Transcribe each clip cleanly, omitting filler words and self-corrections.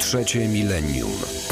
Trzecie milenium.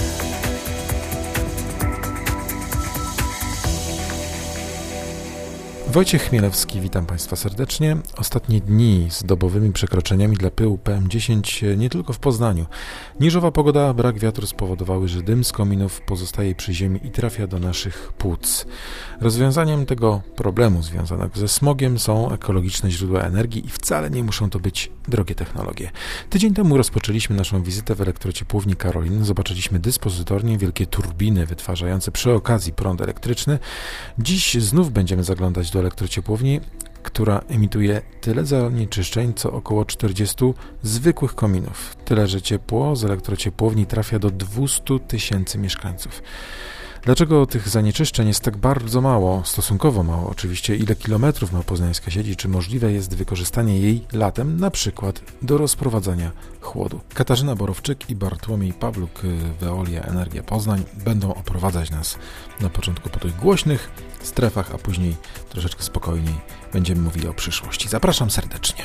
Wojciech Chmielewski, witam Państwa serdecznie. Ostatnie dni z dobowymi przekroczeniami dla pyłu PM10 nie tylko w Poznaniu. Niżowa pogoda, brak wiatru spowodowały, że dym z kominów pozostaje przy ziemi i trafia do naszych płuc. Rozwiązaniem tego problemu związanego ze smogiem są ekologiczne źródła energii i wcale nie muszą to być drogie technologie. Tydzień temu rozpoczęliśmy naszą wizytę w elektrociepłowni Karolin. Zobaczyliśmy dyspozytornie, wielkie turbiny wytwarzające przy okazji prąd elektryczny. Dziś znów będziemy zaglądać do elektrociepłowni, która emituje tyle zanieczyszczeń, co około 40 zwykłych kominów. Tyle, że ciepło z elektrociepłowni trafia do 200 000 mieszkańców. Dlaczego tych zanieczyszczeń jest tak bardzo mało, stosunkowo mało oczywiście, ile kilometrów ma poznańska sieć i czy możliwe jest wykorzystanie jej latem, na przykład do rozprowadzania chłodu? Katarzyna Borowczyk i Bartłomiej Pawluk, Veolia Energia Poznań, będą oprowadzać nas na początku po tych głośnych strefach, a później troszeczkę spokojniej będziemy mówili o przyszłości. Zapraszam serdecznie.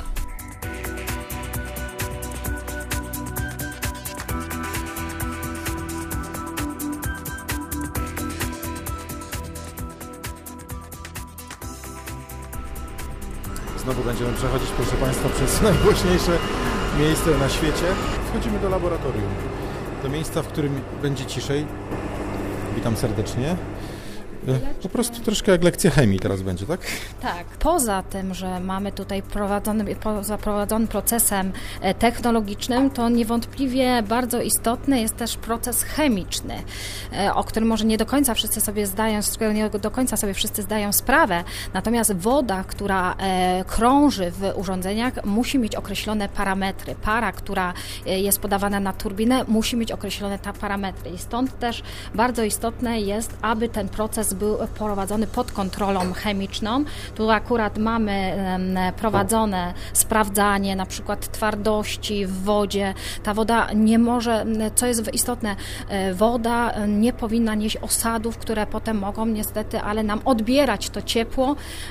Znowu będziemy przechodzić, proszę Państwa, przez najgłośniejsze miejsce na świecie. Wchodzimy do laboratorium, do miejsca, w którym będzie ciszej. Witam serdecznie. Po prostu troszkę jak lekcja chemii teraz będzie, tak? Tak. Poza tym, że mamy tutaj prowadzonym procesem technologicznym, to niewątpliwie bardzo istotny jest też proces chemiczny, o którym może nie do końca wszyscy sobie zdają sprawę. Natomiast woda, która krąży w urządzeniach, musi mieć określone parametry. Para, która jest podawana na turbinę, musi mieć określone te parametry. I stąd też bardzo istotne jest, aby ten proces był prowadzony pod kontrolą chemiczną. Tu akurat mamy prowadzone sprawdzanie na przykład twardości w wodzie. Ta woda nie może, co jest istotne, woda nie powinna nieść osadów, które potem mogą niestety, ale nam odbierać to ciepło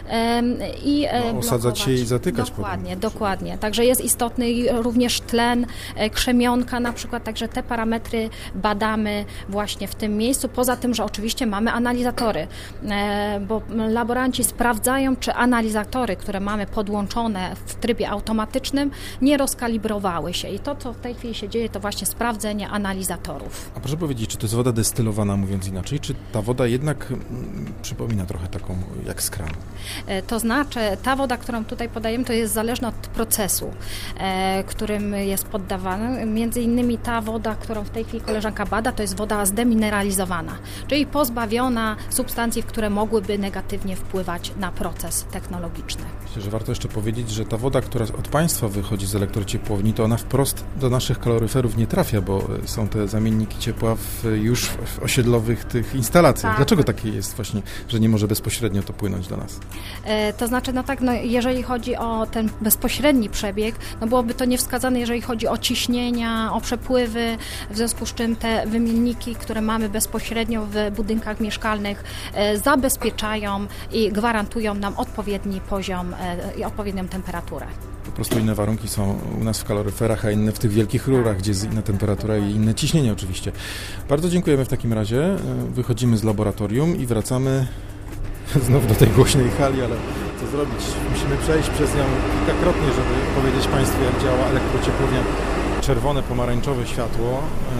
i osadzać się i zatykać. Dokładnie. Także jest istotny również tlen, krzemionka na przykład, także te parametry badamy właśnie w tym miejscu. Poza tym, że oczywiście mamy analizatory, bo laboranci sprawdzają, czy analizatory, które mamy podłączone w trybie automatycznym, nie rozkalibrowały się. I to, co w tej chwili się dzieje, to właśnie sprawdzenie analizatorów. A proszę powiedzieć, czy to jest woda destylowana, mówiąc inaczej, czy ta woda jednak przypomina trochę taką jak z kranu? To znaczy, ta woda, którą tutaj podajemy, to jest zależna od procesu, którym jest poddawana. Między innymi ta woda, którą w tej chwili koleżanka bada, to jest woda zdemineralizowana, czyli pozbawiona substancji, które mogłyby negatywnie wpływać na proces technologiczny. Myślę, że warto jeszcze powiedzieć, że ta woda, która od Państwa wychodzi z elektrociepłowni, to ona wprost do naszych kaloryferów nie trafia, bo są te zamienniki ciepła już w osiedlowych tych instalacjach. Tak. Dlaczego takie jest właśnie, że nie może bezpośrednio to płynąć do nas? To znaczy, jeżeli chodzi o ten bezpośredni przebieg, byłoby to niewskazane, jeżeli chodzi o ciśnienia, o przepływy, w związku z czym te wymienniki, które mamy bezpośrednio w budynkach mieszkalnych, zabezpieczają i gwarantują nam odpowiedni poziom i odpowiednią temperaturę. Po prostu inne warunki są u nas w kaloryferach, a inne w tych wielkich rurach, gdzie jest inna temperatura i inne ciśnienie oczywiście. Bardzo dziękujemy w takim razie. Wychodzimy z laboratorium i wracamy znów do tej głośnej hali, ale co zrobić? Musimy przejść przez nią kilkakrotnie, żeby powiedzieć Państwu, jak działa elektrociepłownia. Czerwone, pomarańczowe światło.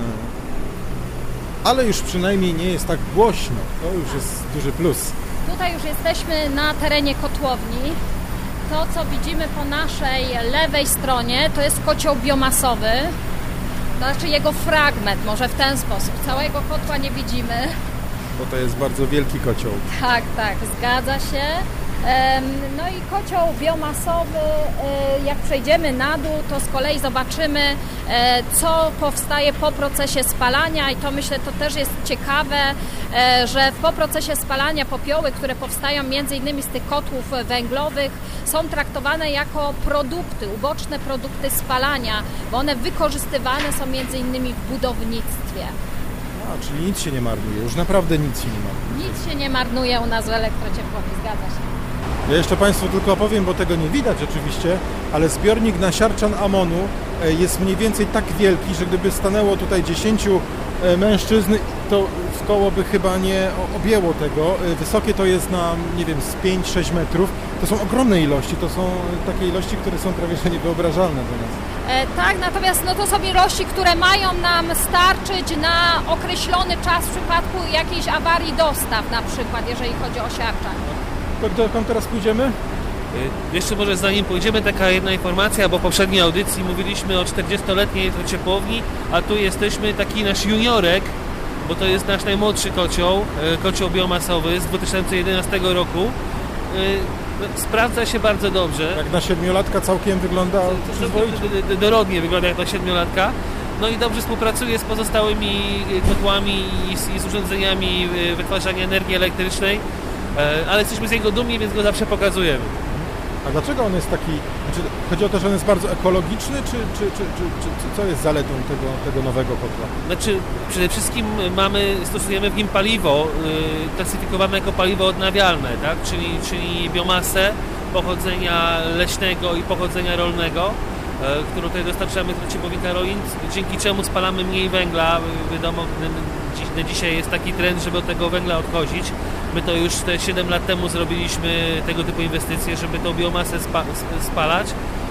Ale już przynajmniej nie jest tak głośno. To już jest duży plus. Tutaj już jesteśmy na terenie kotłowni. To, co widzimy po naszej lewej stronie, to jest kocioł biomasowy. To znaczy jego fragment, może w ten sposób. Całego kotła nie widzimy. Bo to jest bardzo wielki kocioł. Tak, zgadza się. No i kocioł biomasowy, jak przejdziemy na dół, to z kolei zobaczymy, co powstaje po procesie spalania i to myślę, to też jest ciekawe, że po procesie spalania popioły, które powstają między innymi z tych kotłów węglowych, są traktowane jako produkty, uboczne produkty spalania, bo one wykorzystywane są między innymi w budownictwie. Czyli nic się nie marnuje, już naprawdę nic się nie marnuje. Nic się nie marnuje u nas w elektrociepłowni, zgadza się. Ja jeszcze Państwu tylko opowiem, bo tego nie widać oczywiście, ale zbiornik nasiarczan amonu jest mniej więcej tak wielki, że gdyby stanęło tutaj 10 mężczyzn, to w koło by chyba nie objęło tego. Wysokie to jest na, nie wiem, z 5-6 metrów. To są ogromne ilości, to są takie ilości, które są prawie że niewyobrażalne dla nas. Tak, natomiast to są ilości, które mają nam starczyć na określony czas w przypadku jakiejś awarii dostaw, na przykład, jeżeli chodzi o siarczan. Dokąd teraz pójdziemy? Jeszcze może zanim pójdziemy, taka jedna informacja, bo w poprzedniej audycji mówiliśmy o 40-letniej ciepłowni, a tu jesteśmy taki nasz juniorek, bo to jest nasz najmłodszy kocioł biomasowy z 2011 roku. Sprawdza się bardzo dobrze. Jak na 7-latka całkiem wygląda przyzwoicie. Dorodnie wygląda jak na 7-latka. No i dobrze współpracuje z pozostałymi kotłami i z urządzeniami wytwarzania energii elektrycznej, ale jesteśmy z niego dumni, więc go zawsze pokazujemy. A dlaczego on jest taki, znaczy, chodzi o to, że on jest bardzo ekologiczny, czy co jest zaletą tego nowego kotła? Znaczy, przede wszystkim stosujemy w nim paliwo klasyfikowane jako paliwo odnawialne, tak? Czyli biomasę pochodzenia leśnego i pochodzenia rolnego, którą tutaj dostarczamy do ciepłowni Karolin, dzięki czemu spalamy mniej węgla. Wiadomo, dzisiaj jest taki trend, żeby od tego węgla odchodzić. My to już te 7 lat temu zrobiliśmy tego typu inwestycje, żeby tą biomasę spalać.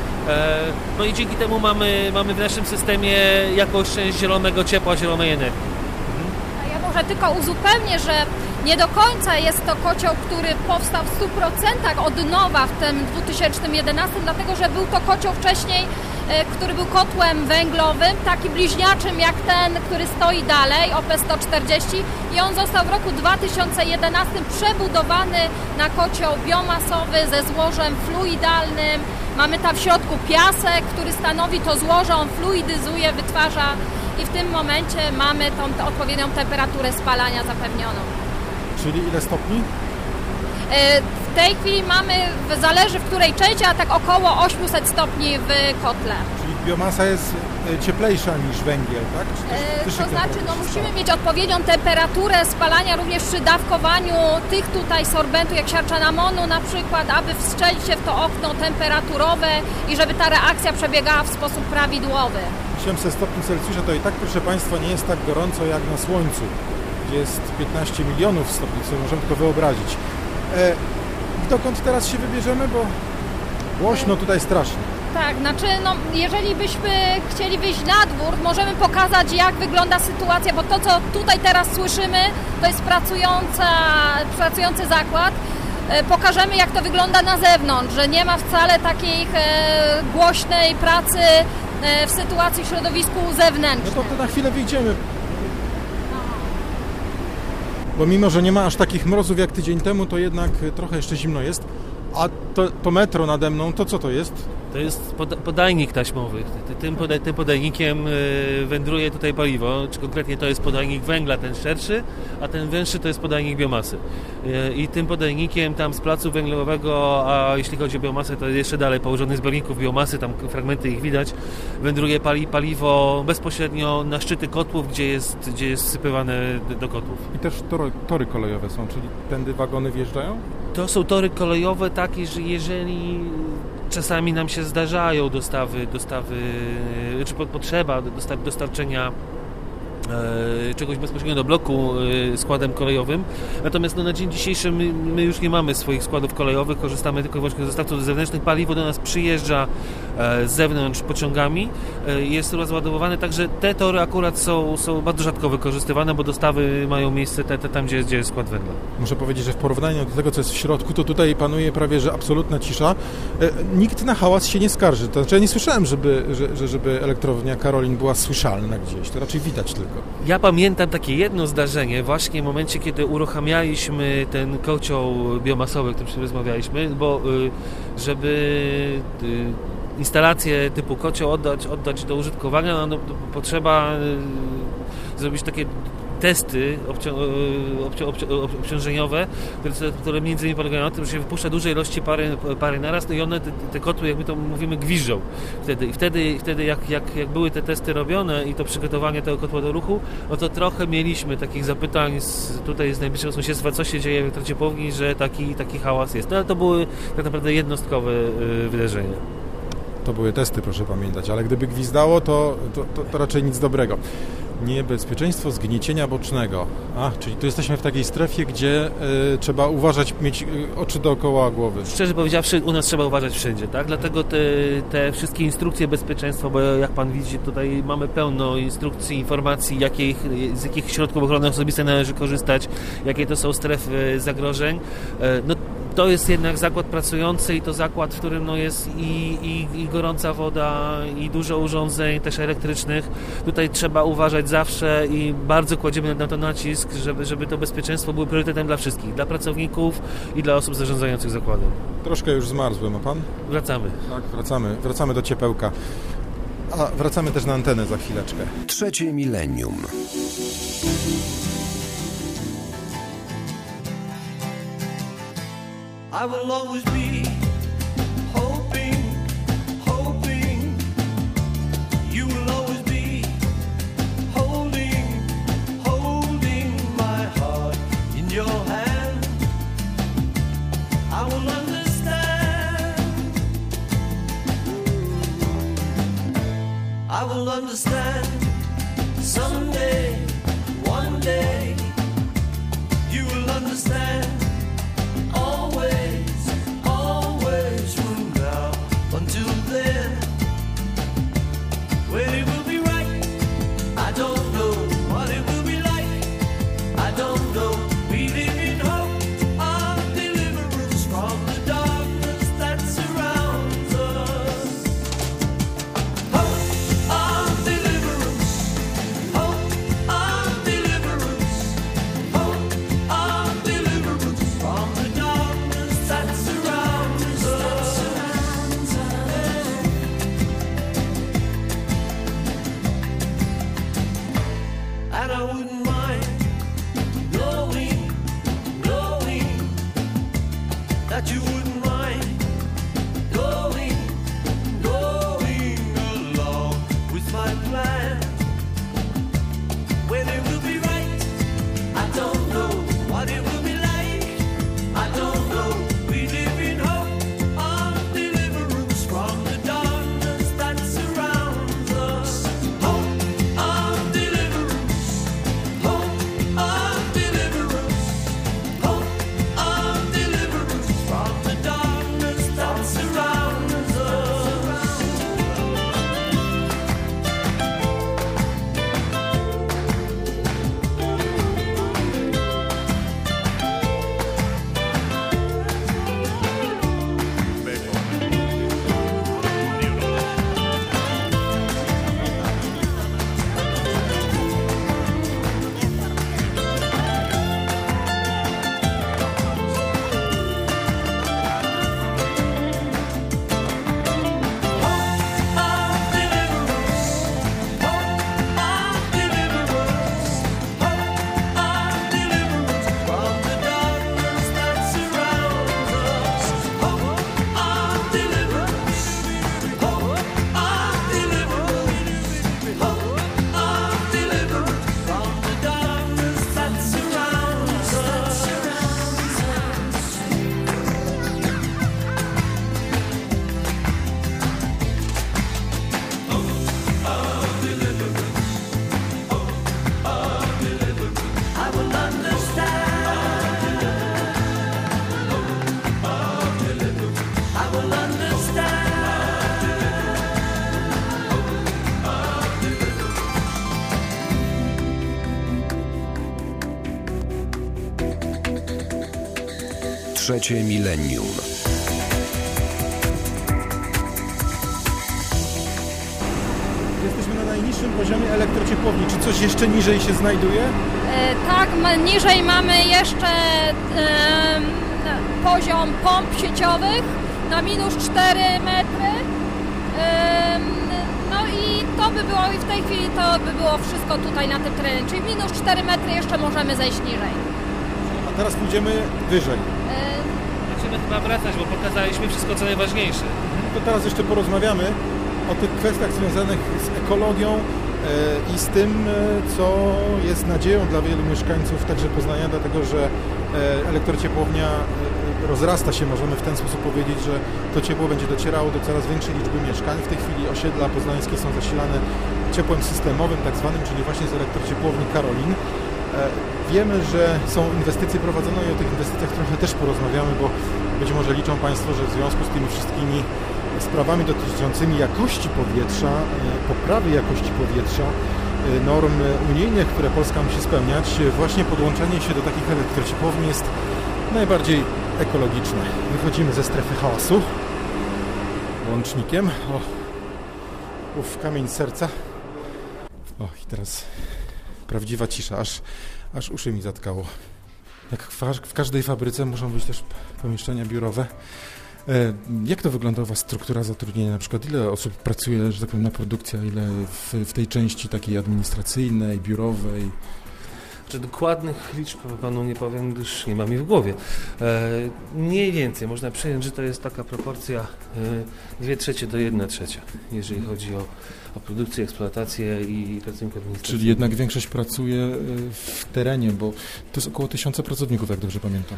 No i dzięki temu mamy w naszym systemie jakąś część zielonego ciepła, zielonej energii. A ja może tylko uzupełnię, że nie do końca jest to kocioł, który powstał w 100% od nowa w tym 2011, dlatego że był to kocioł wcześniej, który był kotłem węglowym, taki bliźniaczym jak ten, który stoi dalej, OP140, i on został w roku 2011 przebudowany na kocioł biomasowy ze złożem fluidalnym. Mamy tam w środku piasek, który stanowi to złoże, on fluidyzuje, wytwarza i w tym momencie mamy tą odpowiednią temperaturę spalania zapewnioną. Czyli ile stopni? W tej chwili mamy, zależy w której części, a tak około 800 stopni w kotle. Czyli biomasa jest cieplejsza niż węgiel, tak? To znaczy, musimy mieć odpowiednią temperaturę spalania również przy dawkowaniu tych tutaj sorbentów, jak siarczan amonu na przykład, aby wstrzelić się w to okno temperaturowe i żeby ta reakcja przebiegała w sposób prawidłowy. 800 stopni Celsjusza to i tak, proszę Państwa, nie jest tak gorąco jak na Słońcu, gdzie jest 15 milionów stopni, co możemy tylko wyobrazić. Dokąd teraz się wybierzemy, bo głośno tutaj strasznie. Tak, znaczy jeżeli byśmy chcieli wyjść na dwór, możemy pokazać, jak wygląda sytuacja, bo to, co tutaj teraz słyszymy, to jest pracujący zakład. Pokażemy, jak to wygląda na zewnątrz, że nie ma wcale takiej głośnej pracy w sytuacji w środowisku zewnętrznym. No to na chwilę wyjdziemy. Bo mimo, że nie ma aż takich mrozów jak tydzień temu, to jednak trochę jeszcze zimno jest. A to metro nade mną, to co to jest? To jest podajnik taśmowy. Tym podajnikiem wędruje tutaj paliwo, czy konkretnie to jest podajnik węgla, ten szerszy, a ten węższy to jest podajnik biomasy. I tym podajnikiem tam z placu węglowego, a jeśli chodzi o biomasę, to jeszcze dalej położonych zbiorników biomasy, tam fragmenty ich widać, wędruje paliwo bezpośrednio na szczyty kotłów, gdzie jest wsypywane do kotłów. I też tory kolejowe są, czyli tędy wagony wjeżdżają? To są tory kolejowe takie, że jeżeli czasami nam się zdarzają dostawy czy potrzeba dostarczenia czegoś bezpośrednio do bloku składem kolejowym. Natomiast na dzień dzisiejszy my już nie mamy swoich składów kolejowych, korzystamy tylko wyłącznie z dostawców zewnętrznych. Paliwo do nas przyjeżdża z zewnątrz pociągami, jest rozładowywane, także te tory akurat są bardzo rzadko wykorzystywane, bo dostawy mają miejsce tam, gdzie jest skład węgla. Muszę powiedzieć, że w porównaniu do tego, co jest w środku, to tutaj panuje prawie że absolutna cisza. Nikt na hałas się nie skarży. To znaczy ja nie słyszałem, żeby elektrownia Karolin była słyszalna gdzieś. To raczej widać tylko. Ja pamiętam takie jedno zdarzenie właśnie w momencie, kiedy uruchamialiśmy ten kocioł biomasowy, o którym rozmawialiśmy, bo żeby instalację typu kocioł oddać do użytkowania, potrzeba zrobić takie testy obciążeniowe, które między innymi polegają na tym, że się wypuszcza duże ilości pary naraz, no i one, te kotły, jak my to mówimy, gwiżdżą wtedy jak były te testy robione i to przygotowanie tego kotła do ruchu, no to trochę mieliśmy takich zapytań tutaj z najbliższego sąsiedztwa, co się dzieje w elektrociepłowni, że taki hałas jest. No ale to były tak naprawdę jednostkowe wydarzenia. To były testy, proszę pamiętać, ale gdyby gwizdało, to raczej nic dobrego. Niebezpieczeństwo zgniecienia bocznego. Czyli tu jesteśmy w takiej strefie, gdzie trzeba uważać, mieć oczy dookoła głowy. Szczerze powiedziawszy, u nas trzeba uważać wszędzie, tak? Dlatego te wszystkie instrukcje bezpieczeństwa, bo jak pan widzi, tutaj mamy pełno instrukcji, informacji, z jakich środków ochrony osobistej należy korzystać, jakie to są strefy zagrożeń. No, to jest jednak zakład pracujący i to zakład, w którym jest i gorąca woda, i dużo urządzeń też elektrycznych. Tutaj trzeba uważać zawsze i bardzo kładziemy na to nacisk, żeby to bezpieczeństwo było priorytetem dla wszystkich, dla pracowników i dla osób zarządzających zakładem. Troszkę już zmarzłem, a pan? Wracamy. Tak, wracamy do ciepełka. A wracamy też na antenę za chwileczkę. Trzecie milenium. I will always be hoping you will always be holding my heart in your hand. I will understand someday, one day you will understand. Always from now until then. When it will be right, I don't know. What it will be like, I don't know. We live in hope of deliverance from the darkness that surrounds us. Hope of deliverance, hope of deliverance, hope of deliverance from the darkness that surrounds us. And I wouldn't mind knowing that you wouldn't mind going along with my plan. When it will be right, I don't know. What it will be like, I don't know. We live in hope of deliverance from the darkness that surrounds us. Hope of deliverance, hope of deliverance, hope of deliverance from the darkness that surrounds us. Trzecie milenium. Jesteśmy na najniższym poziomie elektrociepłowni. Czy coś jeszcze niżej się znajduje? Tak, niżej mamy jeszcze poziom pomp sieciowych na -4 metry. No i to by było, i w tej chwili to by było wszystko tutaj na tym terenie, czyli minus 4 metry jeszcze możemy zejść niżej. A teraz pójdziemy wyżej. Będziemy chyba wracać, bo pokazaliśmy wszystko, co najważniejsze. To teraz jeszcze porozmawiamy o tych kwestiach związanych z ekologią i z tym, co jest nadzieją dla wielu mieszkańców także Poznania, dlatego że elektrociepłownia rozrasta się, możemy w ten sposób powiedzieć, że to ciepło będzie docierało do coraz większej liczby mieszkań. W tej chwili osiedla poznańskie są zasilane ciepłem systemowym, tak zwanym, czyli właśnie z elektrociepłowni Karolin. Wiemy, że są inwestycje prowadzone i o tych inwestycjach trochę też porozmawiamy, bo być może liczą Państwo, że w związku z tymi wszystkimi sprawami dotyczącymi jakości powietrza, poprawy jakości powietrza, norm unijnych, które Polska musi spełniać, właśnie podłączenie się do takich elektrociepłowni jest najbardziej ekologiczne. Wychodzimy ze strefy chaosu łącznikiem. Kamień serca. I teraz prawdziwa cisza, aż uszy mi zatkało. Jak w każdej fabryce muszą być też pomieszczenia biurowe. Jak to wygląda u Was struktura zatrudnienia? Na przykład ile osób pracuje, że tak powiem, na produkcji, a ile w tej części takiej administracyjnej, biurowej? Czy dokładnych liczb panu nie powiem, gdyż nie mam ich w głowie. Mniej więcej można przyjąć, że to jest taka proporcja 2/3 do 1/3, jeżeli chodzi o produkcję, eksploatację i pracowników administracyjnych. Czyli jednak większość pracuje w terenie, bo to jest około 1000 pracowników, jak dobrze pamiętam.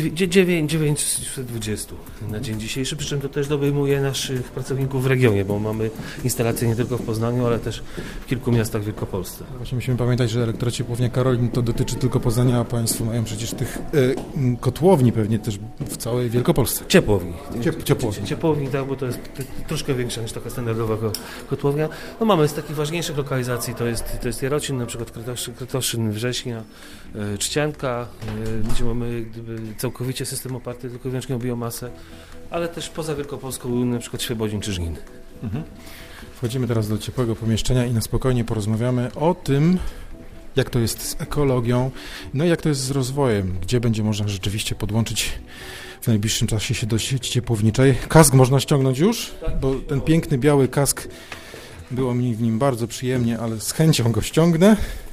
920 na dzień dzisiejszy, przy czym to też obejmuje naszych pracowników w regionie, bo mamy instalacje nie tylko w Poznaniu, ale też w kilku miastach w Wielkopolsce. Właśnie musimy pamiętać, że elektrociepłownia Karolin to dotyczy tylko Poznania, a Państwo mają przecież tych kotłowni pewnie też w całej Wielkopolsce. Ciepłowni. Ciepłowni, tak, bo to jest troszkę większa niż taka standardowa kotłownia. No mamy z takich ważniejszych lokalizacji, to jest Jarocin, na przykład Kratoszyn, Września, Trzcianka, gdzie mamy całkowicie system oparty tylko i wyłącznie o biomasę, ale też poza Wielkopolską, na przykład Świebodzin czy Żnin. Wchodzimy teraz do ciepłego pomieszczenia i na spokojnie porozmawiamy o tym, jak to jest z ekologią, no i jak to jest z rozwojem, gdzie będzie można rzeczywiście podłączyć w najbliższym czasie się do sieci ciepłowniczej. Kask można ściągnąć już, bo ten piękny biały kask, było mi w nim bardzo przyjemnie, ale z chęcią go ściągnę.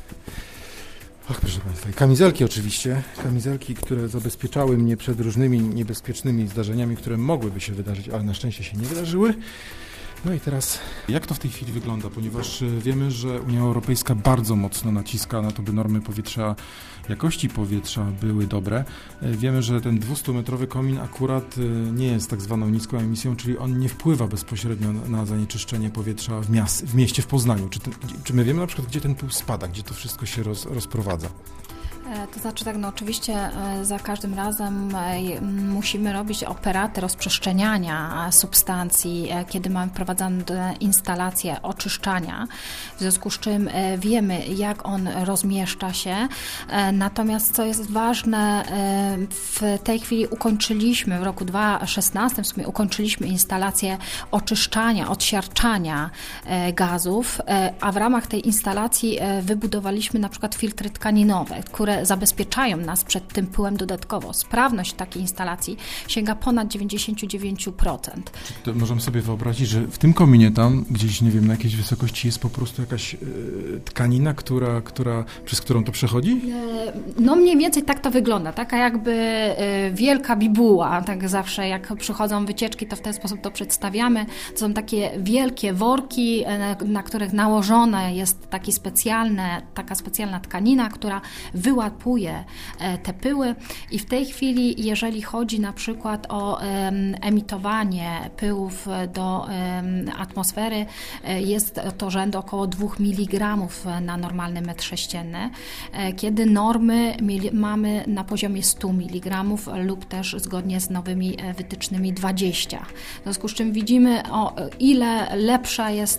Proszę Państwa, i kamizelki oczywiście, kamizelki, które zabezpieczały mnie przed różnymi niebezpiecznymi zdarzeniami, które mogłyby się wydarzyć, ale na szczęście się nie wydarzyły. No i teraz, jak to w tej chwili wygląda? Ponieważ wiemy, że Unia Europejska bardzo mocno naciska na to, by normy powietrza, jakości powietrza były dobre. Wiemy, że ten 200-metrowy komin akurat nie jest tak zwaną niską emisją, czyli on nie wpływa bezpośrednio na zanieczyszczenie powietrza w mieście, w Poznaniu. Czy my wiemy na przykład, gdzie ten pył spada, gdzie to wszystko się rozprowadza? To znaczy tak, no oczywiście za każdym razem musimy robić operaty rozprzestrzeniania substancji, kiedy mamy prowadzone instalacje oczyszczania, w związku z czym wiemy, jak on rozmieszcza się. Natomiast co jest ważne, w tej chwili ukończyliśmy, w roku 2016 w sumie ukończyliśmy instalację oczyszczania, odsiarczania gazów, a w ramach tej instalacji wybudowaliśmy na przykład filtry tkaninowe, które zabezpieczają nas przed tym pyłem dodatkowo. Sprawność takiej instalacji sięga ponad 99%. To możemy sobie wyobrazić, że w tym kominie tam, gdzieś, nie wiem, na jakiejś wysokości jest po prostu jakaś tkanina, przez którą to przechodzi? No mniej więcej tak to wygląda. Taka jakby wielka bibuła. Tak zawsze jak przychodzą wycieczki, to w ten sposób to przedstawiamy. To są takie wielkie worki, na których nałożona jest taka specjalna tkanina, która wyłapuje te pyły i w tej chwili, jeżeli chodzi na przykład o emitowanie pyłów do atmosfery, jest to rzędu około 2 mg na normalny metr sześcienny, kiedy normy mamy na poziomie 100 mg lub też zgodnie z nowymi wytycznymi 20. W związku z czym widzimy, o ile lepsze jest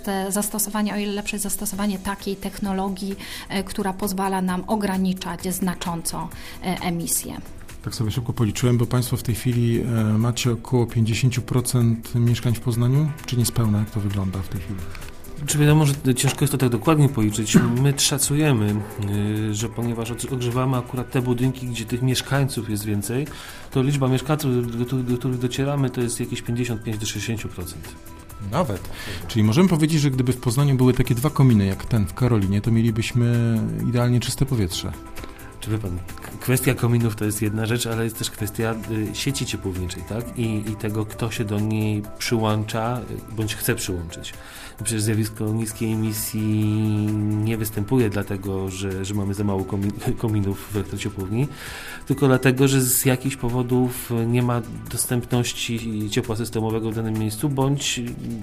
zastosowanie takiej technologii, która pozwala nam ograniczać znacząco emisję. Tak sobie szybko policzyłem, bo Państwo w tej chwili macie około 50% mieszkań w Poznaniu, czy niespełna, jak to wygląda w tej chwili? Czy wiadomo, że ciężko jest to tak dokładnie policzyć. My szacujemy, że ponieważ ogrzewamy akurat te budynki, gdzie tych mieszkańców jest więcej, to liczba mieszkańców, do których docieramy, to jest jakieś 55 do 60%. Nawet. Czyli możemy powiedzieć, że gdyby w Poznaniu były takie 2 kominy, jak ten w Karolinie, to mielibyśmy idealnie czyste powietrze. Czy wie pan, kwestia kominów to jest jedna rzecz, ale jest też kwestia sieci ciepłowniczej, tak? I tego, kto się do niej przyłącza, bądź chce przyłączyć. Przecież zjawisko niskiej emisji nie występuje dlatego, że mamy za mało kominów w elektrociepłowni, tylko dlatego, że z jakichś powodów nie ma dostępności ciepła systemowego w danym miejscu, bądź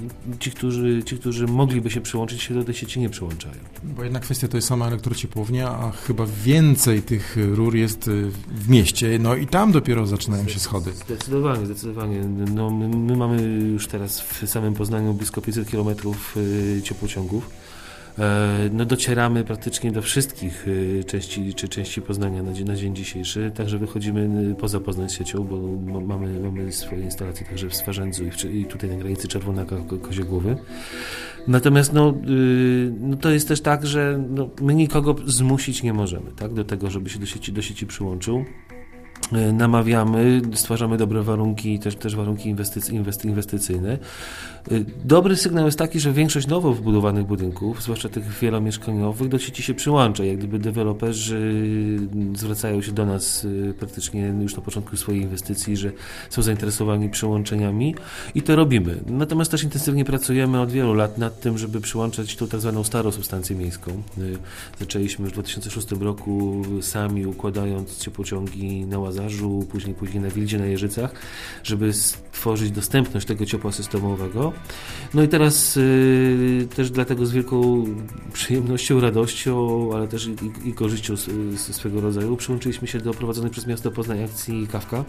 ci, którzy mogliby się przyłączyć, się do tej sieci nie przyłączają. Bo jedna kwestia to jest sama elektrociepłownia, a chyba więcej tych rur jest w mieście, no i tam dopiero zaczynają się schody. Zdecydowanie. No, my mamy już teraz w samym Poznaniu blisko 500 km ciepłociągów. No, docieramy praktycznie do wszystkich części Poznania na dzień dzisiejszy, także wychodzimy poza Poznań siecią, bo mamy swoje instalacje także w Swarzędzu i tutaj na granicy Czerwonaka-Koziegłowy. Natomiast no, to jest też tak, że my nikogo zmusić nie możemy, tak, do tego, żeby się do sieci przyłączył. Namawiamy, stwarzamy dobre warunki, też warunki inwestycyjne. Dobry sygnał jest taki, że większość nowo wbudowanych budynków, zwłaszcza tych wielomieszkaniowych, do sieci się przyłącza. Jak gdyby deweloperzy zwracają się do nas praktycznie już na początku swojej inwestycji, że są zainteresowani przyłączeniami i to robimy. Natomiast też intensywnie pracujemy od wielu lat nad tym, żeby przyłączać tą tak zwaną starą substancję miejską. Zaczęliśmy już w 2006 roku sami układając ciepłociągi na Łazarzu, później na Wildzie, na Jeżycach, żeby stworzyć dostępność tego ciepła systemowego. No i teraz też dlatego z wielką przyjemnością, radością, ale też i korzyścią swego rodzaju przyłączyliśmy się do prowadzonej przez miasto Poznań akcji Kawka,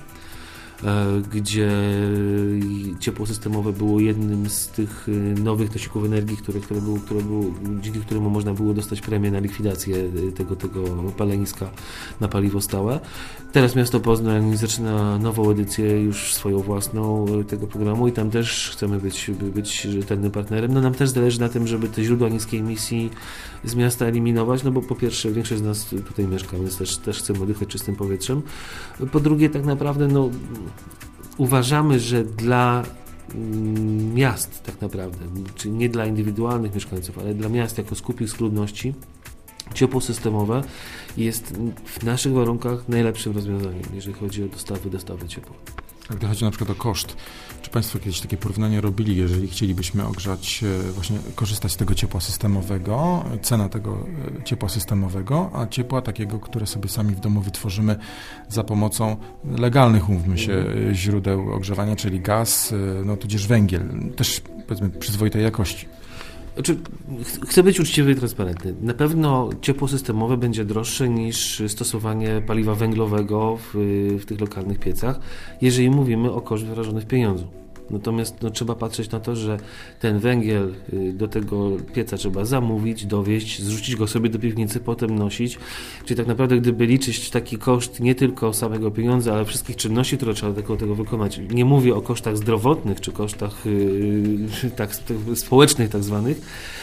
gdzie ciepło systemowe było jednym z tych nowych nosików energii, dzięki któremu można było dostać premię na likwidację tego paleniska na paliwo stałe. Teraz miasto Poznań zaczyna nową edycję, już swoją własną tego programu i tam też chcemy być rzetelnym partnerem. No nam też zależy na tym, żeby te źródła niskiej emisji z miasta eliminować, no bo po pierwsze większość z nas tutaj mieszka, więc też chcemy oddychać czystym powietrzem. Po drugie tak naprawdę uważamy, że dla miast tak naprawdę, czyli nie dla indywidualnych mieszkańców, ale dla miast jako skupizn ludności, ciepło systemowe jest w naszych warunkach najlepszym rozwiązaniem, jeżeli chodzi o dostawy ciepła. A gdy chodzi na przykład o koszt, czy Państwo kiedyś takie porównanie robili, jeżeli chcielibyśmy ogrzać, właśnie korzystać z tego ciepła systemowego, cena tego ciepła systemowego, a ciepła takiego, które sobie sami w domu wytworzymy za pomocą legalnych, umówmy się, źródeł ogrzewania, czyli gaz, tudzież węgiel, też powiedzmy przyzwoitej jakości. Znaczy, chcę być uczciwy i transparentny. Na pewno ciepło systemowe będzie droższe niż stosowanie paliwa węglowego w tych lokalnych piecach, jeżeli mówimy o koszcie wyrażony w pieniądzu. Natomiast trzeba patrzeć na to, że ten węgiel do tego pieca trzeba zamówić, dowieźć, zrzucić go sobie do piwnicy, potem nosić. Czyli tak naprawdę gdyby liczyć taki koszt nie tylko samego pieniądza, ale wszystkich czynności, które trzeba do tego wykonać. Nie mówię o kosztach zdrowotnych, czy kosztach społecznych tak zwanych.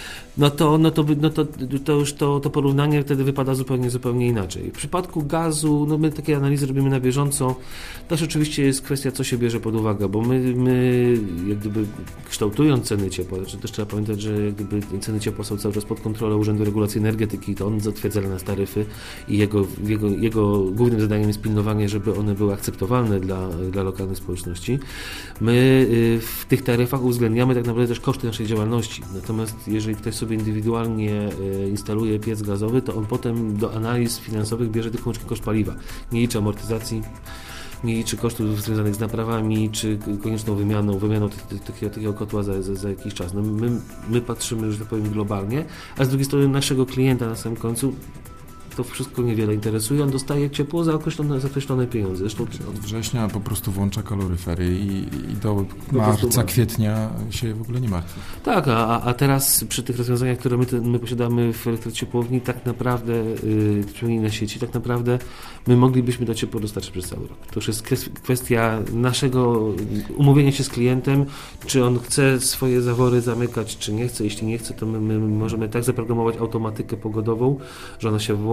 To porównanie wtedy wypada zupełnie inaczej. W przypadku gazu, my takie analizy robimy na bieżąco. Też oczywiście jest kwestia, co się bierze pod uwagę, bo my jak gdyby kształtując ceny ciepła, też trzeba pamiętać, że jak gdyby ceny ciepła są cały czas pod kontrolą Urzędu Regulacji Energetyki, to on zatwierdza dla nas taryfy i jego głównym zadaniem jest pilnowanie, żeby one były akceptowalne dla lokalnej społeczności. My w tych taryfach uwzględniamy tak naprawdę też koszty naszej działalności. Natomiast jeżeli ktoś sobie indywidualnie instaluje piec gazowy, to on potem do analiz finansowych bierze tylko wyłącznie koszt paliwa. Nie liczy amortyzacji, nie liczy kosztów związanych z naprawami, czy konieczną wymianą takiego kotła za jakiś czas. My patrzymy, że tak powiem, globalnie, a z drugiej strony naszego klienta na samym końcu to wszystko niewiele interesuje. On dostaje ciepło za określone pieniądze. Zresztą od września po prostu włącza kaloryfery i do marca, kwietnia się w ogóle nie martwi. Tak, a teraz przy tych rozwiązaniach, które my posiadamy w elektrociepłowni, tak naprawdę, przynajmniej na sieci, tak naprawdę my moglibyśmy to ciepło dostarczyć przez cały rok. To już jest kwestia naszego umówienia się z klientem, czy on chce swoje zawory zamykać, czy nie chce. Jeśli nie chce, to my możemy tak zaprogramować automatykę pogodową, że ona się włączy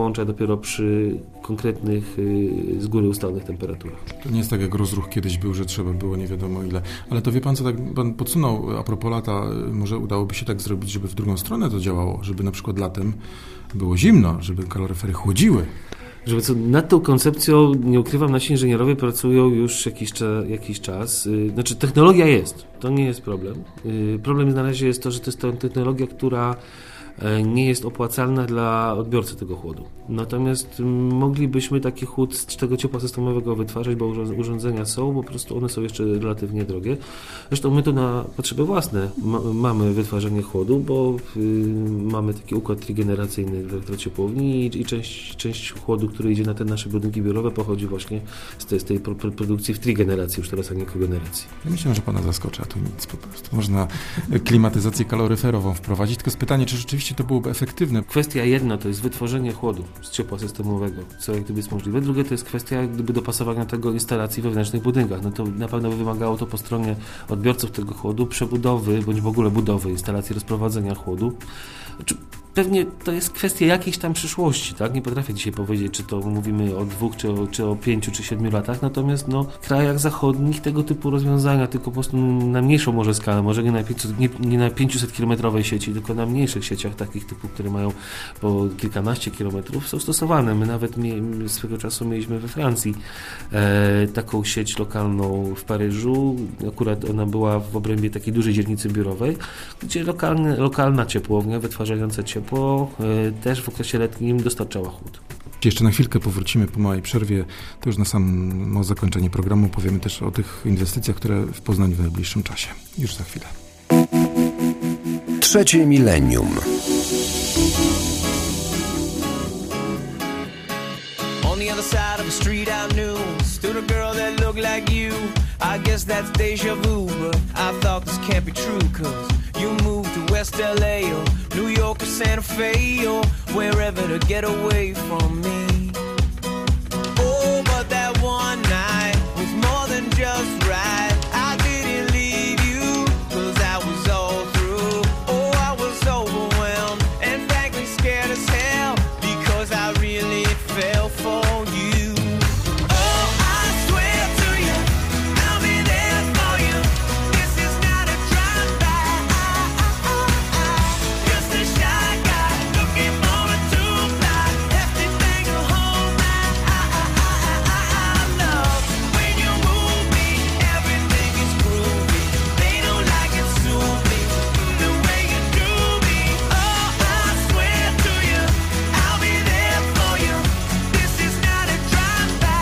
włącza dopiero przy konkretnych, z góry ustalonych temperaturach. To nie jest tak jak rozruch kiedyś był, że trzeba było nie wiadomo ile. Ale to wie pan, co tak pan podsunął a propos lata, może udałoby się tak zrobić, żeby w drugą stronę to działało, żeby na przykład latem było zimno, żeby kaloryfery chłodziły. Żeby co, nad tą koncepcją, nie ukrywam, nasi inżynierowie pracują już jakiś czas. Znaczy technologia jest, to nie jest problem. Problem na razie jest to, że to jest technologia, która nie jest opłacalna dla odbiorcy tego chłodu. Natomiast moglibyśmy taki chłód z tego ciepła systemowego wytwarzać, bo urządzenia są, po prostu one są jeszcze relatywnie drogie. Zresztą my tu na potrzeby własne mamy wytwarzanie chłodu, bo mamy taki układ trigeneracyjny w elektrociepłowni i część chłodu, który idzie na te nasze budynki biurowe, pochodzi właśnie z tej produkcji w trigeneracji już teraz, a nie kogeneracji. Ja myślę, że pana zaskoczy, a tu nic po prostu. Można klimatyzację kaloryferową wprowadzić, tylko jest pytanie, czy rzeczywiście to byłoby efektywne. Kwestia jedna to jest wytworzenie chłodu z ciepła systemowego, co jak gdyby jest możliwe. Drugie to jest kwestia jak gdyby dopasowania tego instalacji we wewnętrznych budynkach. No to na pewno by wymagało to po stronie odbiorców tego chłodu przebudowy, bądź w ogóle budowy instalacji rozprowadzenia chłodu. Znaczy, pewnie to jest kwestia jakiejś tam przyszłości, tak? Nie potrafię dzisiaj powiedzieć, czy to mówimy o 2, czy o 5, czy 7 latach, natomiast w krajach zachodnich tego typu rozwiązania, tylko po prostu na mniejszą może skalę, może nie na 500-kilometrowej sieci, tylko na mniejszych sieciach, takich typu, które mają po kilkanaście kilometrów, są stosowane. My nawet swego czasu mieliśmy we Francji taką sieć lokalną w Paryżu, akurat ona była w obrębie takiej dużej dzielnicy biurowej, gdzie lokalna ciepłownia wytwarzająca ciepło też w okresie letnim dostarczała chłód. Jeszcze na chwilkę powrócimy po małej przerwie. To już na samo zakończenie programu powiemy też o tych inwestycjach, które w Poznaniu w najbliższym czasie. Już za chwilę. Trzecie milenium. On the other side of the street I knew stood a girl that looked like you. I guess that's deja vu, but I thought this can't be true, 'cause you moved to West LA or New York or Santa Fe or wherever to get away from me. Oh, but that one night was more than just right. I didn't leave you 'cause I was all through. Oh, I was overwhelmed and frankly scared as hell because I really fell for you. Oh, I swear to you, I'll be there for you. This is not a drive-by. Just a shy guy looking for a two-fly. Hefty thing to hold my love. When you move me, everything is groovy. They don't like it, sue me the way you do me. Oh, I swear to you, I'll be there for you. This is not a drive-by.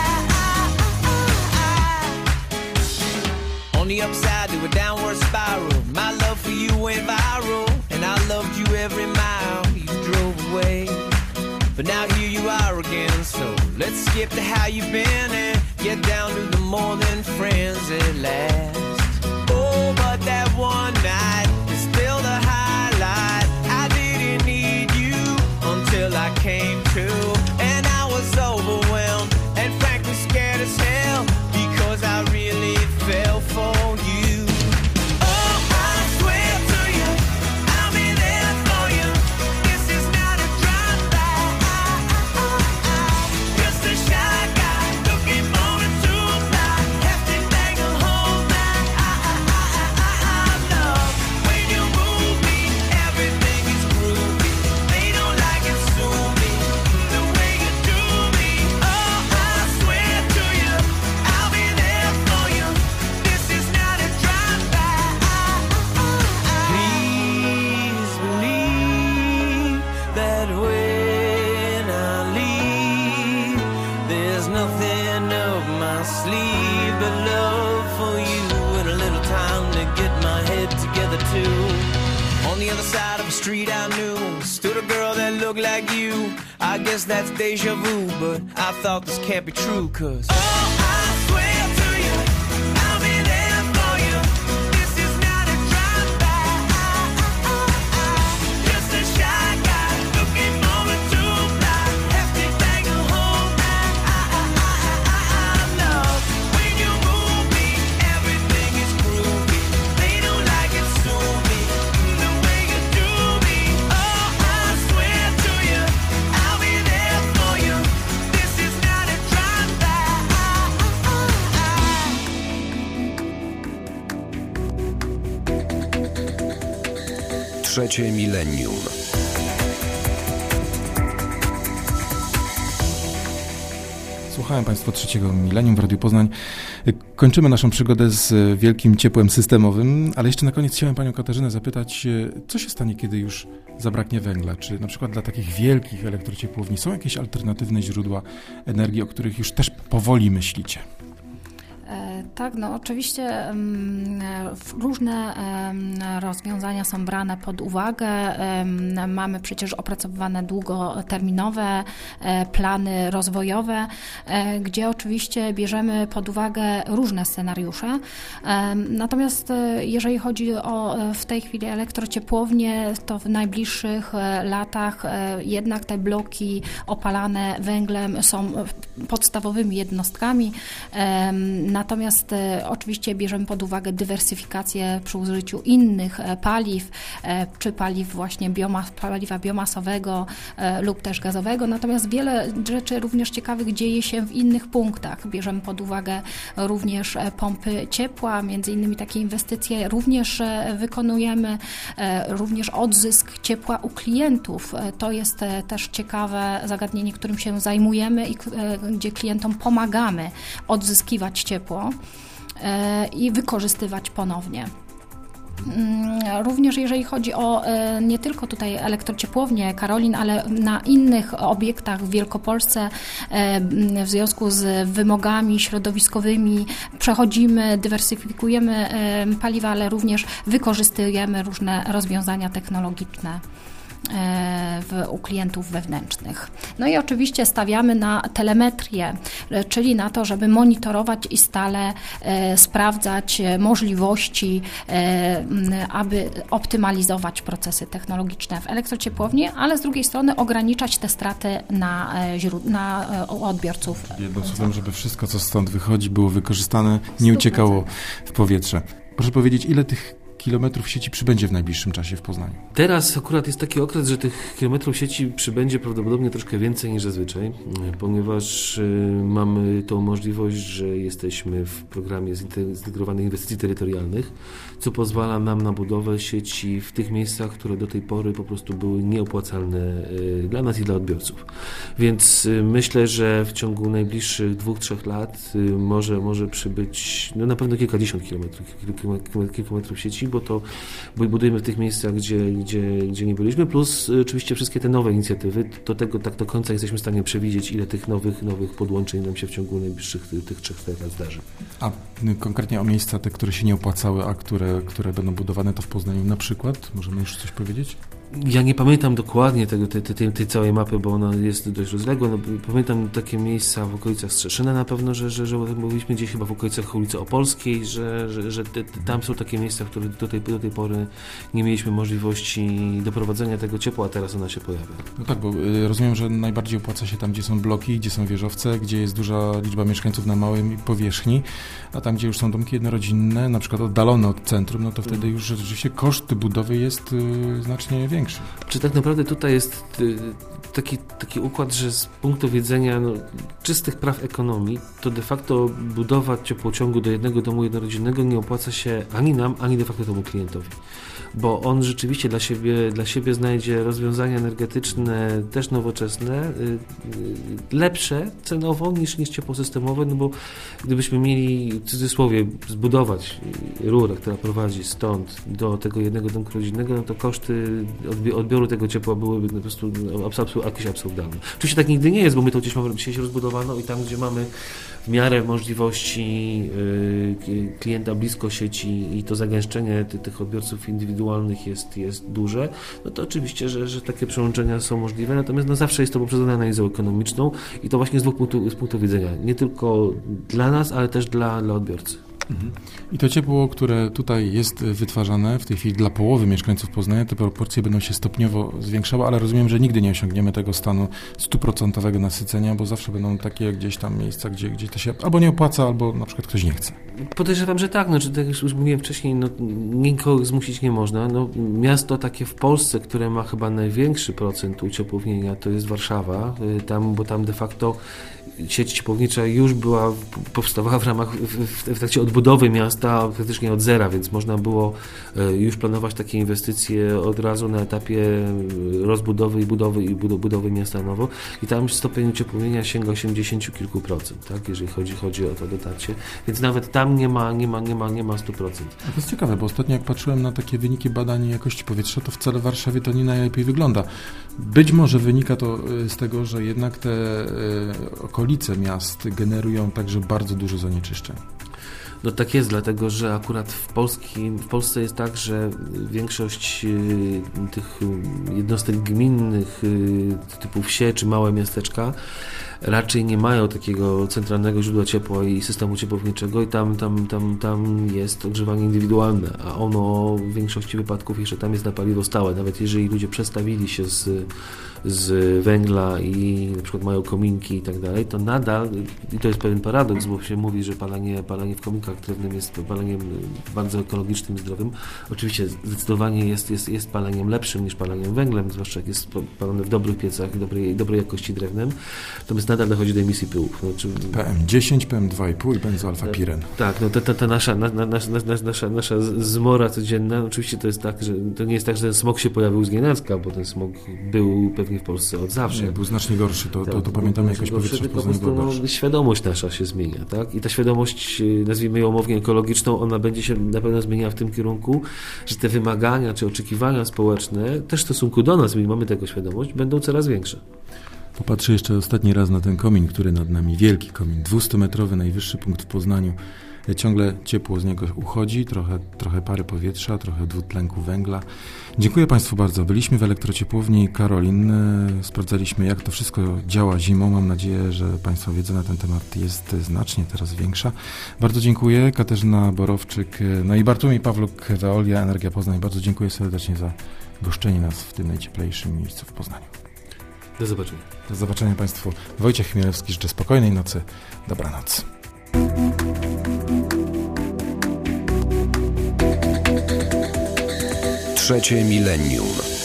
On the upside to a downward spiral, my love for you went viral, and I loved you every mile you drove away. But now here you are again, so let's skip to how you've been and get down to the more than friends at last. Oh, but that one night is still the highlight. I didn't need you until I came to, and I was overwhelmed and frankly scared as hell because I really fell for you. Oh, I swear to you, I'll be there for you. This is not a drive-by. Just a shy guy looking for a two-fly. Hefty thing to hold my love. When you move me, everything is groovy. They don't like it, sue me the way you do me. Oh, I swear to you, I'll be there for you. This is not a drive-by. Please believe that when I leave, there's nothing up my sleeve but love for you and a little time to get my head together too. On the other side of the street I knew stood a girl that looked like you. I guess that's deja vu, but I thought this can't be true, 'cause oh, I swear to you, I'll be there for you. This is not a drive-by. Just a shy guy looking for a two-fly. Hefty thing to hold my love. When you move me, everything is groovy. They don't like it, sue me the way you do me. Oh, I swear to you, I'll be there for Trzecie milenium. Słuchałem Państwa Trzeciego Milenium w Radiu Poznań. Kończymy naszą przygodę z wielkim ciepłem systemowym, ale jeszcze na koniec chciałem Panią Katarzynę zapytać, co się stanie, kiedy już zabraknie węgla? Czy na przykład dla takich wielkich elektrociepłowni są jakieś alternatywne źródła energii, o których już też powoli myślicie? Tak, no oczywiście różne rozwiązania są brane pod uwagę. Mamy przecież opracowywane długoterminowe plany rozwojowe, gdzie oczywiście bierzemy pod uwagę różne scenariusze. Natomiast jeżeli chodzi o w tej chwili elektrociepłownie, to w najbliższych latach jednak te bloki opalane węglem są podstawowymi jednostkami. Natomiast oczywiście bierzemy pod uwagę dywersyfikację przy użyciu innych paliw, czy paliw właśnie paliwa biomasowego lub też gazowego. Natomiast wiele rzeczy również ciekawych dzieje się w innych punktach. Bierzemy pod uwagę również pompy ciepła, między innymi takie inwestycje również wykonujemy, również odzysk ciepła u klientów. To jest też ciekawe zagadnienie, którym się zajmujemy i gdzie klientom pomagamy odzyskiwać ciepło i wykorzystywać ponownie. Również jeżeli chodzi o nie tylko tutaj elektrociepłownię Karolin, ale na innych obiektach w Wielkopolsce w związku z wymogami środowiskowymi przechodzimy, dywersyfikujemy paliwa, ale również wykorzystujemy różne rozwiązania technologiczne u klientów wewnętrznych. No i oczywiście stawiamy na telemetrię, czyli na to, żeby monitorować i stale sprawdzać możliwości, aby optymalizować procesy technologiczne w elektrociepłowni, ale z drugiej strony ograniczać te straty na odbiorców. Jednym słowem, żeby wszystko, co stąd wychodzi, było wykorzystane, nie uciekało w powietrze. Proszę powiedzieć, ile tych kilometrów sieci przybędzie w najbliższym czasie w Poznaniu? Teraz akurat jest taki okres, że tych kilometrów sieci przybędzie prawdopodobnie troszkę więcej niż zazwyczaj, ponieważ mamy tą możliwość, że jesteśmy w programie zintegrowanych inwestycji terytorialnych, co pozwala nam na budowę sieci w tych miejscach, które do tej pory po prostu były nieopłacalne dla nas i dla odbiorców. Więc myślę, że w ciągu najbliższych 2-3 lat może przybyć na pewno kilkadziesiąt kilometrów sieci, bo budujemy w tych miejscach, gdzie nie byliśmy, plus oczywiście wszystkie te nowe inicjatywy. Do tego tak do końca jesteśmy w stanie przewidzieć, ile tych nowych podłączeń nam się w ciągu najbliższych tych 3-4 lat zdarzy. A konkretnie o miejsca te, które się nie opłacały, a które będą budowane, to w Poznaniu na przykład? Możemy już coś powiedzieć? Ja nie pamiętam dokładnie tej całej mapy, bo ona jest dość rozległa. No, pamiętam takie miejsca w okolicach Strzeszyna na pewno, że mówiliśmy gdzieś chyba w okolicach ulicy Opolskiej, że tam są takie miejsca, które do tej pory nie mieliśmy możliwości doprowadzenia tego ciepła, a teraz ona się pojawia. No tak, bo rozumiem, że najbardziej opłaca się tam, gdzie są bloki, gdzie są wieżowce, gdzie jest duża liczba mieszkańców na małej powierzchni, a tam, gdzie już są domki jednorodzinne, na przykład oddalone od centrum, no to wtedy już rzeczywiście koszt budowy jest znacznie większy. Czy tak naprawdę tutaj jest taki układ, że z punktu widzenia czystych praw ekonomii, to de facto budowa ciepłociągu do jednego domu jednorodzinnego nie opłaca się ani nam, ani de facto temu klientowi. Bo on rzeczywiście dla siebie znajdzie rozwiązania energetyczne też nowoczesne, lepsze cenowo niż ciepłosystemowe, no bo gdybyśmy mieli w cudzysłowie zbudować rurę, która prowadzi stąd do tego jednego domku rodzinnego, no to koszty odbioru tego ciepła byłyby po prostu jakieś absurdalne. Oczywiście tak nigdy nie jest, bo my to gdzieś mamy sieć rozbudowaną i tam, gdzie mamy w miarę możliwości klienta blisko sieci i to zagęszczenie tych odbiorców indywidualnych jest duże, no to oczywiście, że takie przełączenia są możliwe, natomiast zawsze jest to poprzedzone analizą ekonomiczną i to właśnie z punktu widzenia, nie tylko dla nas, ale też dla odbiorcy. I to ciepło, które tutaj jest wytwarzane w tej chwili dla połowy mieszkańców Poznania, te proporcje będą się stopniowo zwiększały, ale rozumiem, że nigdy nie osiągniemy tego stanu 100% nasycenia, bo zawsze będą takie gdzieś tam miejsca, gdzie to się albo nie opłaca, albo na przykład ktoś nie chce. Podejrzewam, że tak, tak jak już mówiłem wcześniej, nikogo zmusić nie można. Miasto takie w Polsce, które ma chyba największy procent uciepłownienia, to jest Warszawa, bo tam de facto sieć ciepłownicza już powstawała w trakcie odbudowy miasta praktycznie od zera, więc można było już planować takie inwestycje od razu na etapie rozbudowy i budowy miasta nowo i tam stopień uciepłnienia sięga 80 kilku procent, tak, jeżeli chodzi o to dotarcie, więc nawet tam nie ma 100%. To jest ciekawe, bo ostatnio jak patrzyłem na takie wyniki badań jakości powietrza, to wcale w Warszawie to nie najlepiej wygląda. Być może wynika to z tego, że jednak te okolice miast generują także bardzo dużo zanieczyszczeń. No tak jest, dlatego że akurat w Polsce jest tak, że większość tych jednostek gminnych typu wsie czy małe miasteczka raczej nie mają takiego centralnego źródła ciepła i systemu ciepłowniczego i tam jest ogrzewanie indywidualne, a ono w większości wypadków jeszcze tam jest na paliwo stałe. Nawet jeżeli ludzie przestawili się z węgla i na przykład mają kominki i tak dalej, to nadal, i to jest pewien paradoks, bo się mówi, że palenie w kominkach drewnem jest paleniem bardzo ekologicznym, zdrowym. Oczywiście zdecydowanie jest paleniem lepszym niż paleniem węglem, zwłaszcza jak jest palone w dobrych piecach i dobrej jakości drewnem. Natomiast nadal dochodzi do emisji pyłów. Znaczy, PM10, PM2,5 i benzoalfapiren. Tak, no ta nasza zmora codzienna, oczywiście to jest tak, że to nie jest tak, że ten smog się pojawił z nienacka, bo ten smog był pewnie w Polsce od zawsze. Nie, był znacznie gorszy, to pamiętamy jakoś powietrze w Poznaniu było gorsze. Świadomość nasza się zmienia, tak? I ta świadomość, nazwijmy ją umownie ekologiczną, ona będzie się na pewno zmieniała w tym kierunku, że te wymagania czy oczekiwania społeczne, też w stosunku do nas, my mamy tego świadomość, będą coraz większe. Popatrzę jeszcze ostatni raz na ten komin, który nad nami, wielki komin, 200-metrowy, najwyższy punkt w Poznaniu. Ciągle ciepło z niego uchodzi, trochę pary powietrza, trochę dwutlenku węgla. Dziękuję Państwu bardzo. Byliśmy w elektrociepłowni Karolin, sprawdzaliśmy, jak to wszystko działa zimą. Mam nadzieję, że Państwa wiedza na ten temat jest znacznie teraz większa. Bardzo dziękuję. Katarzyna Borowczyk, no i Bartłomiej Pawluk, Veolia, Energia Poznań. Bardzo dziękuję serdecznie za goszczenie nas w tym najcieplejszym miejscu w Poznaniu. Do zobaczenia. Do zobaczenia Państwu. Wojciech Chmielewski, życzę spokojnej nocy. Dobranoc. Trzecie milenium.